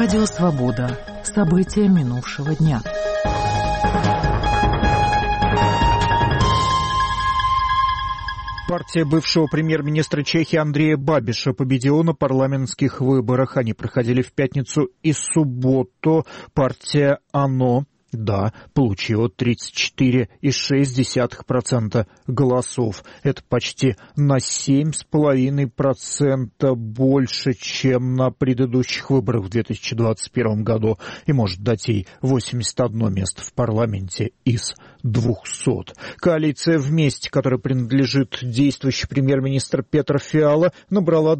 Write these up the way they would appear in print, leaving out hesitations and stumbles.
Радио «Свобода». События минувшего дня. Партия бывшего премьер-министра Чехии Андрея Бабиша победила на парламентских выборах. Они проходили в пятницу и субботу. Партия «АНО» получила 34,6% голосов. Это почти на 7,5% больше, чем на предыдущих выборах в 2021 году. И может дать ей 81 место в парламенте из 200. Коалиция «Вместе», которой принадлежит действующий премьер-министр Петр Фиала, набрала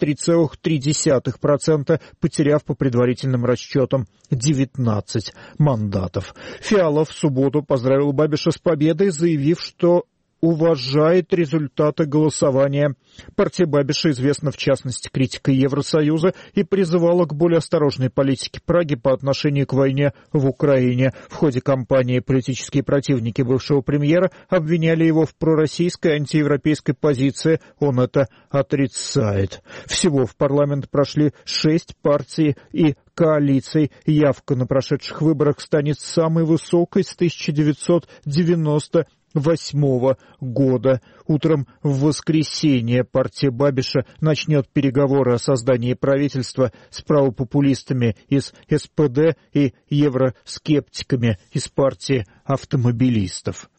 23,3%, потеряв по предварительным расчетам 19 мандатов. Фиала в субботу поздравил Бабиша с победой, заявив, что уважает результаты голосования. Партия Бабиша известна, в частности, критикой Евросоюза и призывала к более осторожной политике Праги по отношению к войне в Украине. В ходе кампании политические противники бывшего премьера обвиняли его в пророссийской антиевропейской позиции. Он это отрицает. Всего в парламент прошли 6 партий и коалиций. Явка на прошедших выборах станет самой высокой с 1998 года. Утром в воскресенье партия Бабиша начнет переговоры о создании правительства с правопопулистами из СПД и евроскептиками из партии автомобилистов.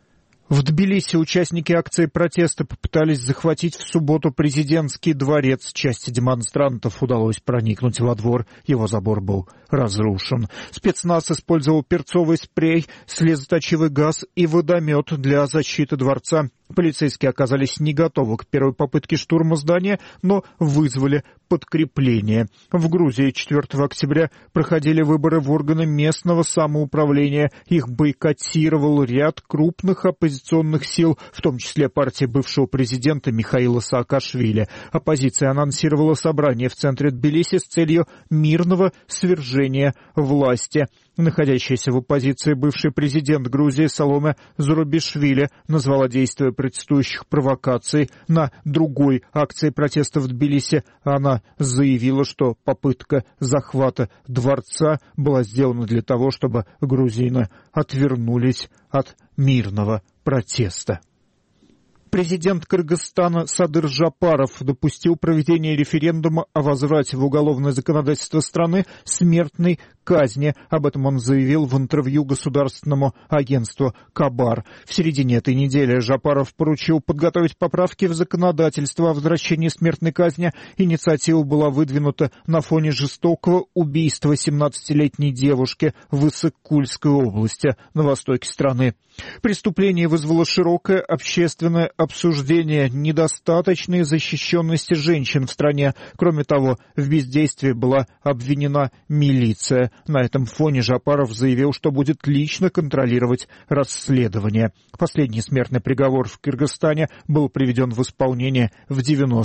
В Тбилиси участники акции протеста попытались захватить в субботу президентский дворец. Части демонстрантов удалось проникнуть во двор. Его забор был разрушен. Спецназ использовал перцовый спрей, слезоточивый газ и водомет для защиты дворца. Полицейские оказались не готовы к первой попытке штурма здания, но вызвали подкрепление. В Грузии 4 октября проходили выборы в органы местного самоуправления. Их бойкотировал ряд крупных оппозиционных сил, в том числе партия бывшего президента Михаила Саакашвили. Оппозиция анонсировала собрание в центре Тбилиси с целью мирного свержения власти. Находящийся в оппозиции бывший президент Грузии Саломе Зурабишвили назвала действия протестующих провокацией. На другой акции протеста в Тбилиси она заявила, что попытка захвата дворца была сделана для того, чтобы грузины отвернулись от мирного протеста. Президент Кыргызстана Садыр Жапаров допустил проведение референдума о возврате в уголовное законодательство страны смертной казни. Об этом он заявил в интервью государственному агентству «Кабар». В середине этой недели Жапаров поручил подготовить поправки в законодательство о возвращении смертной казни. Инициатива была выдвинута на фоне жестокого убийства 17-летней девушки в Иссык-Кульской области на востоке страны. Преступление вызвало широкое общественное обсуждение недостаточной защищенности женщин в стране. Кроме того, в бездействии была обвинена милиция. На этом фоне Жапаров заявил, что будет лично контролировать расследование. Последний смертный приговор в Кыргызстане был приведен в исполнение в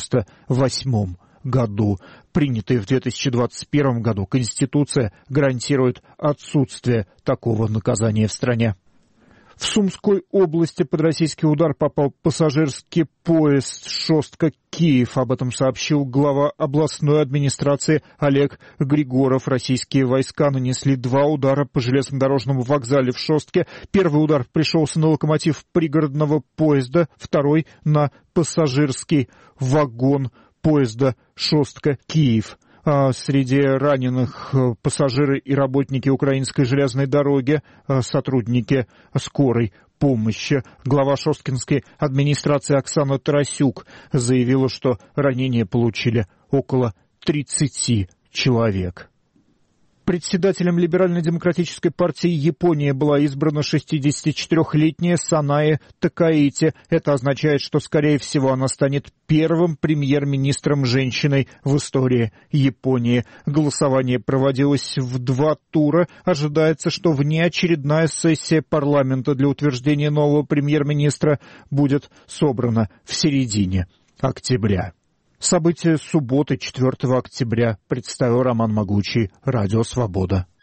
1998 году. Принятая в 2021 году Конституция гарантирует отсутствие такого наказания в стране. В Сумской области под российский удар попал пассажирский поезд «Шостка-Киев». Об этом сообщил глава областной администрации Олег Григоров. Российские войска нанесли 2 удара по железнодорожному вокзалу в Шостке. Первый удар пришелся на локомотив пригородного поезда, второй — на пассажирский вагон поезда «Шостка-Киев». Среди раненых пассажиры и работники украинской железной дороги, сотрудники скорой помощи. Глава Шосткинской администрации Оксана Тарасюк заявила, что ранения получили около 30 человек. Председателем Либерально-демократической партии Японии была избрана 64-летняя Санае Такаити. Это означает, что, скорее всего, она станет первым премьер-министром-женщиной в истории Японии. Голосование проводилось в 2 тура. Ожидается, что внеочередная сессия парламента для утверждения нового премьер-министра будет собрана в середине октября. События субботы, 4 октября, представил Роман Могучий, Радио «Свобода».